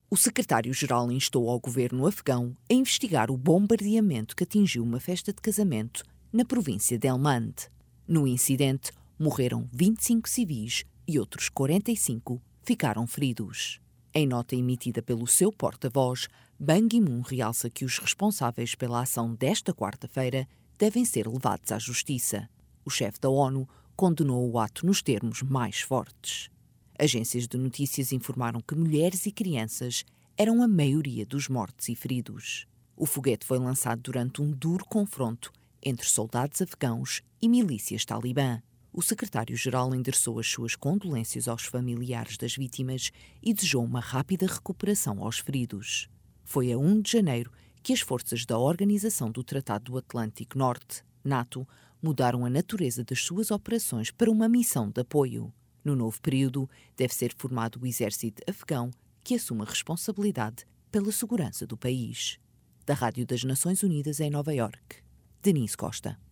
O secretário-geral instou ao governo afegão a investigar o bombardeamento que atingiu uma festa de casamento na província de Helmand. No incidente, morreram 25 civis e outros 45 ficaram feridos. Em nota emitida pelo seu porta-voz, Ban Ki-moon realça que os responsáveis pela ação desta quarta-feira devem ser levados à justiça. O chefe da ONU condenou o ato nos termos mais fortes. Agências de notícias informaram que mulheres e crianças eram a maioria dos mortos e feridos. O foguete foi lançado durante um duro confronto entre soldados afegãos e milícias talibã. O secretário-geral endereçou as suas condolências aos familiares das vítimas e desejou uma rápida recuperação aos feridos. Foi a 1 de janeiro que as forças da Organização do Tratado do Atlântico Norte, NATO, mudaram a natureza das suas operações para uma missão de apoio. No novo período, deve ser formado o exército afegão que assume a responsabilidade pela segurança do país. Da Rádio das Nações Unidas em Nova Iorque, Denise Costa.